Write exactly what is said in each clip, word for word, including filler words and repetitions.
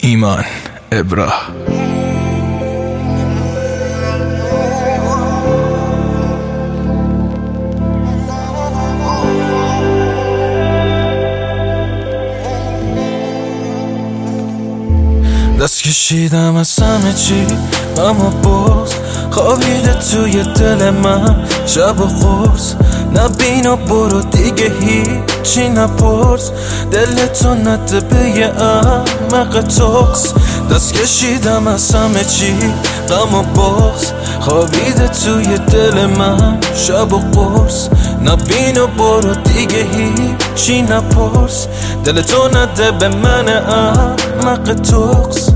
ایمان ابرا. دست کشیدم از همه چی، اما باز خوابیده توی دل من شب و قرص. نبین و برو دیگه هیچی نپرس، دلتو نده به یه احمق توکس. دست کشیدم از همه چی، غم و باز خوابیده توی دل من شب و قرص. نبین و برو دیگه هیچی نپرس، دلتو نده به من احمق توکس.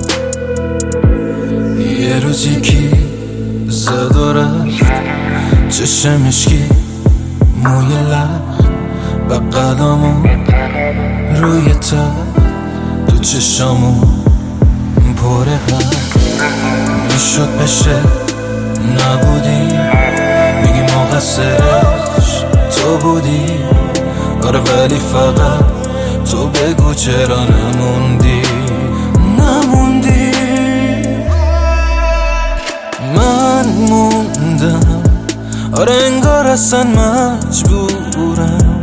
یه روزی کی زد و رفت، چشم مشکی موی لخت، بغلامون روی تخت، تو چشامون پر حق. میشد بشه نبودی، میگی مقصرش تو بودی. آره ولی فقط تو بگو چرا نموندی نموندی. من موندم، آره انگار اصلا مجبورم.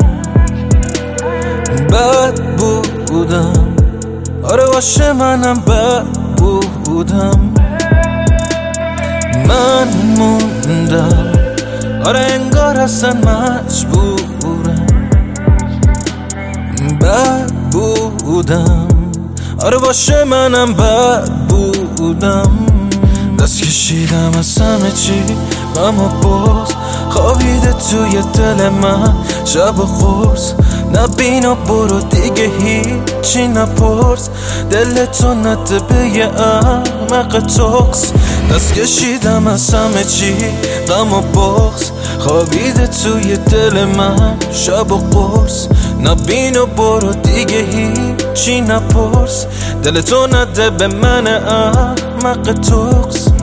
بد بودم، آره باشه منم بد بودم. من موندم، آره انگار اصلا مجبورم. بد بودم، آره باشه منم بد بودم. دست کشیدم از همه چی، اما باز خوابیده توی دل من شب و قرص. نبین و برو دیگه هیچی نپرس، دلتو نده به یه احمق توکس. دست کشیدم از همه چی، غم و باز خوابیده توی دل من شب و قرص. نبین و برو دیگه هیچی نپرس، دلتو نده به من احمق توکس.